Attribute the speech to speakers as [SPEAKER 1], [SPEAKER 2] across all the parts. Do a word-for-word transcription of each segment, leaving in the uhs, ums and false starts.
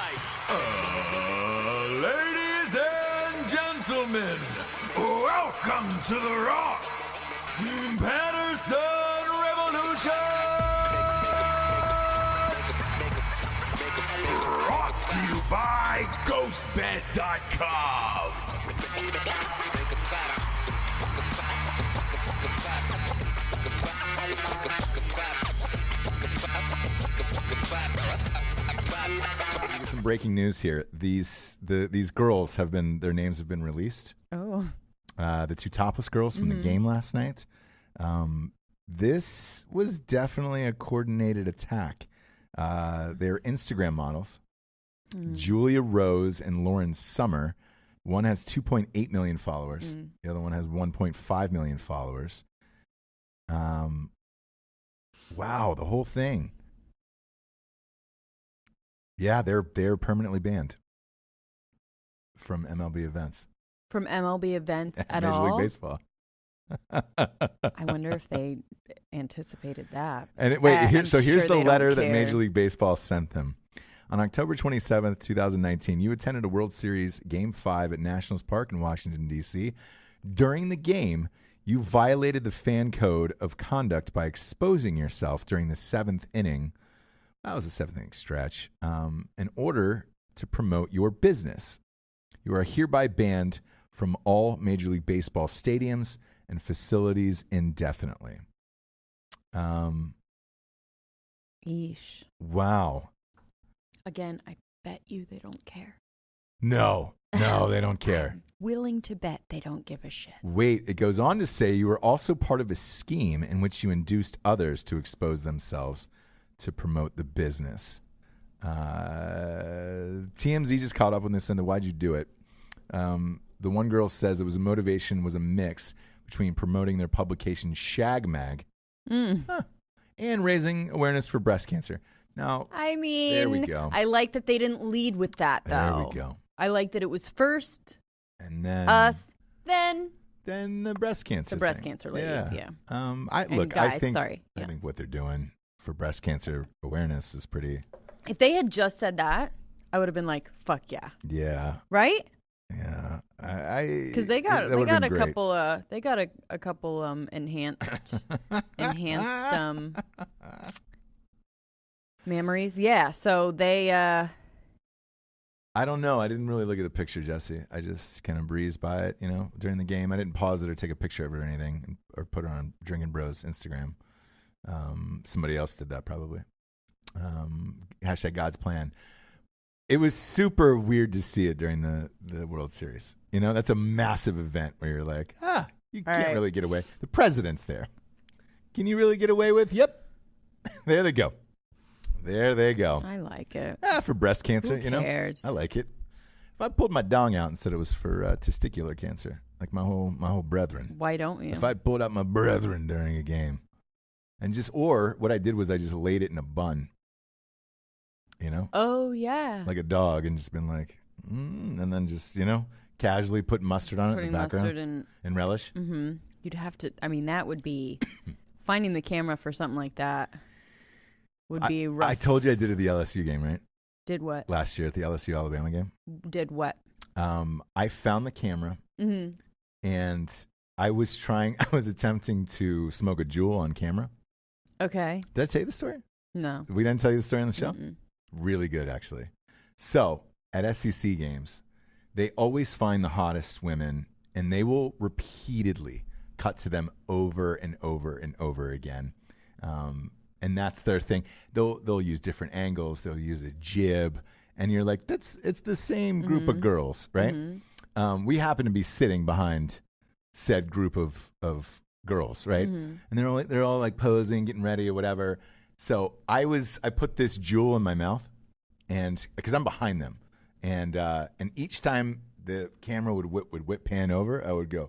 [SPEAKER 1] Uh, ladies and gentlemen, welcome to the Ross Patterson Revolution! Brought to you by Ghost Bed dot com.
[SPEAKER 2] Some breaking news here. These the these girls have been their names have been released.
[SPEAKER 3] Oh,
[SPEAKER 2] uh, the two topless girls from
[SPEAKER 3] mm-hmm.
[SPEAKER 2] the game last night. Um, this was definitely a coordinated attack. Uh, they're Instagram models, mm. Julia Rose and Lauren Summer. One has two point eight million followers. Mm. The other one has one point five million followers. Um, wow, the whole thing. Yeah, they're they're permanently banned from M L B events.
[SPEAKER 3] From M L B events at
[SPEAKER 2] Major
[SPEAKER 3] all?
[SPEAKER 2] League Baseball.
[SPEAKER 3] I wonder if they anticipated that.
[SPEAKER 2] And it, wait,
[SPEAKER 3] uh,
[SPEAKER 2] here, so here's
[SPEAKER 3] sure
[SPEAKER 2] the letter that
[SPEAKER 3] care.
[SPEAKER 2] Major League Baseball sent them. On October twenty-seventh, twenty nineteen, you attended a World Series Game five at Nationals Park in Washington, D C. During the game, you violated the fan code of conduct by exposing yourself during the seventh inning. That was a seventh inning stretch. Um, in order to promote your business, you are hereby banned from all Major League Baseball stadiums and facilities indefinitely. Um,
[SPEAKER 3] Eesh.
[SPEAKER 2] Wow.
[SPEAKER 3] Again, I bet you they don't care.
[SPEAKER 2] No, no, they don't care.
[SPEAKER 3] I'm willing to bet they don't give a shit.
[SPEAKER 2] Wait, it goes on to say you were also part of a scheme in which you induced others to expose themselves to promote the business. Uh, T M Z just caught up on this and the why'd you do it? Um, the one girl says it was a motivation was a mix between promoting their publication Shag Mag
[SPEAKER 3] mm.
[SPEAKER 2] huh, and raising awareness for breast cancer. Now,
[SPEAKER 3] I mean,
[SPEAKER 2] there we go.
[SPEAKER 3] I like that they didn't lead with that, though.
[SPEAKER 2] There we go.
[SPEAKER 3] I like that it was first
[SPEAKER 2] and then
[SPEAKER 3] us, then
[SPEAKER 2] then the breast cancer.
[SPEAKER 3] The breast
[SPEAKER 2] thing.
[SPEAKER 3] cancer ladies, yeah.
[SPEAKER 2] yeah. Um, I
[SPEAKER 3] and
[SPEAKER 2] look.
[SPEAKER 3] guys,
[SPEAKER 2] I think.
[SPEAKER 3] Sorry,
[SPEAKER 2] I
[SPEAKER 3] yeah.
[SPEAKER 2] think what they're doing for breast cancer awareness is pretty.
[SPEAKER 3] If they had just said that, I would have been like, "Fuck yeah!"
[SPEAKER 2] Yeah.
[SPEAKER 3] Right?
[SPEAKER 2] Yeah. I
[SPEAKER 3] because they got
[SPEAKER 2] that
[SPEAKER 3] they got a
[SPEAKER 2] great.
[SPEAKER 3] couple uh they got a, a couple um enhanced enhanced um memories. Yeah. So they. uh
[SPEAKER 2] I don't know. I didn't really look at the picture, Jesse. I just kind of breezed by it, you know, during the game. I didn't pause it or take a picture of it or anything, or put it on Drinking Bros Instagram. Um, somebody else did that probably. Um, hashtag God's plan. It was super weird to see it during the, the World Series. You know, that's a massive event where you're like, ah, you
[SPEAKER 3] All
[SPEAKER 2] can't
[SPEAKER 3] right.
[SPEAKER 2] really get away. The president's there. Can you really get away with? Yep. There they go. There they go.
[SPEAKER 3] I like it.
[SPEAKER 2] Ah, for breast cancer,
[SPEAKER 3] Who
[SPEAKER 2] you know.
[SPEAKER 3] cares?
[SPEAKER 2] I like it. If I pulled my dong out and said it was for uh, testicular cancer, like my whole my whole brethren.
[SPEAKER 3] Why don't you?
[SPEAKER 2] If I pulled out my brethren during a game, and just or what I did was I just laid it in a bun, you know.
[SPEAKER 3] Oh yeah.
[SPEAKER 2] Like a dog, and just been like, mm, and then just you know casually put mustard on
[SPEAKER 3] Putting
[SPEAKER 2] it in the background
[SPEAKER 3] mustard and,
[SPEAKER 2] and relish.
[SPEAKER 3] Mm-hmm. You'd have to. I mean, that would be finding the camera for something like that. Would be
[SPEAKER 2] I,
[SPEAKER 3] rough.
[SPEAKER 2] I told you I did it at the L S U game, right?
[SPEAKER 3] Did what?
[SPEAKER 2] Last year at the L S U Alabama game.
[SPEAKER 3] Did what?
[SPEAKER 2] Um, I found the camera,
[SPEAKER 3] Mm-hmm.
[SPEAKER 2] and I was trying. I was attempting to smoke a jewel on camera.
[SPEAKER 3] Okay.
[SPEAKER 2] Did I tell you the story?
[SPEAKER 3] No.
[SPEAKER 2] We didn't tell you the story on the show.
[SPEAKER 3] Mm-mm.
[SPEAKER 2] Really good, actually. So at S E C games, they always find the hottest women, and they will repeatedly cut to them over and over and over again. Um, And that's their thing. They'll they'll use different angles. They'll use a jib, and you're like, that's it's the same group
[SPEAKER 3] Mm-hmm.
[SPEAKER 2] of girls, right?
[SPEAKER 3] Mm-hmm.
[SPEAKER 2] Um, we happen to be sitting behind said group of of girls, right?
[SPEAKER 3] Mm-hmm.
[SPEAKER 2] And they're all they're all like posing, getting ready or whatever. So I was I put this jewel in my mouth, and because I'm behind them, and uh, and each time the camera would whip would whip pan over, I would go.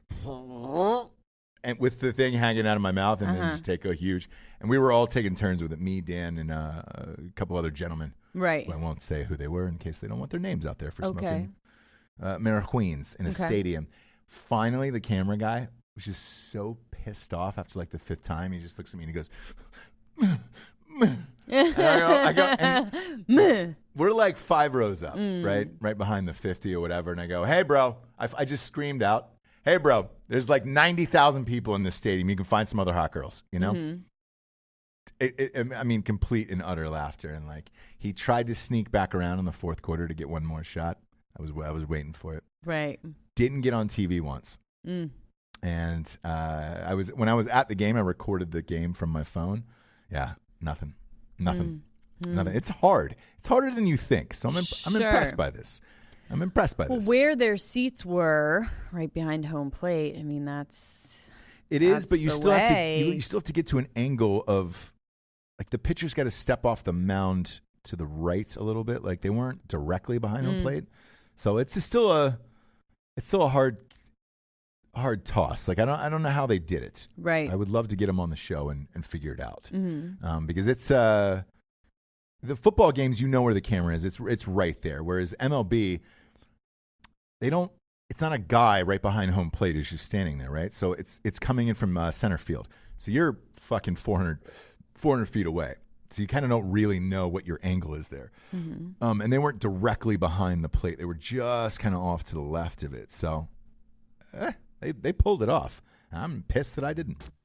[SPEAKER 2] And with the thing hanging out of my mouth, and
[SPEAKER 3] Uh-huh.
[SPEAKER 2] then just take a huge. And we were all taking turns with it. Me, Dan, and uh, a couple other gentlemen.
[SPEAKER 3] Right.
[SPEAKER 2] Who I won't say who they were in case they don't want their names out there for
[SPEAKER 3] Okay.
[SPEAKER 2] smoking uh, marijuana in a
[SPEAKER 3] Okay.
[SPEAKER 2] stadium. Finally, the camera guy was just so pissed off after like the fifth time. He just looks at me and he goes, And I go, I go, and
[SPEAKER 3] Meh.
[SPEAKER 2] we're like five rows up,
[SPEAKER 3] Mm.
[SPEAKER 2] right? Right behind the fifty or whatever. And I go, hey, bro. I, I just screamed out, hey, bro, there's like ninety thousand people in this stadium. You can find some other hot girls, you know?
[SPEAKER 3] Mhm.
[SPEAKER 2] It, it, I mean, complete and utter laughter. And like, he tried to sneak back around in the fourth quarter to get one more shot. I was, I was waiting for it.
[SPEAKER 3] Right.
[SPEAKER 2] Didn't get on T V once.
[SPEAKER 3] Mm.
[SPEAKER 2] And uh, I was when I was at the game, I recorded the game from my phone. Yeah, nothing, nothing,
[SPEAKER 3] Mm.
[SPEAKER 2] nothing. It's hard. It's harder than you think. So I'm imp- I'm
[SPEAKER 3] Sure.
[SPEAKER 2] impressed by this. I'm impressed by
[SPEAKER 3] Well,
[SPEAKER 2] this.
[SPEAKER 3] where their seats were, right behind home plate. I mean, that's
[SPEAKER 2] It is,
[SPEAKER 3] that's
[SPEAKER 2] but you
[SPEAKER 3] the
[SPEAKER 2] still have to
[SPEAKER 3] way.
[SPEAKER 2] you, you still have to get to an angle of like the pitcher's got to step off the mound to the right a little bit. Like they weren't directly behind home
[SPEAKER 3] Mm.
[SPEAKER 2] plate, so it's still a it's still a hard hard toss. Like I don't I don't know how they did it.
[SPEAKER 3] right.
[SPEAKER 2] I would love to get him on the show and, and figure it out.
[SPEAKER 3] Mhm.
[SPEAKER 2] Um, because it's uh, the football games, you know where the camera is. It's it's right there. Whereas M L B, they don't. It's not a guy right behind home plate who's just standing there, right? So it's it's coming in from uh, center field. So you're fucking four hundred, four hundred feet away. So you kind of don't really know what your angle is there.
[SPEAKER 3] Mm-hmm.
[SPEAKER 2] Um, and they weren't directly behind the plate. They were just kind of off to the left of it. So eh, they they pulled it off. I'm pissed that I didn't.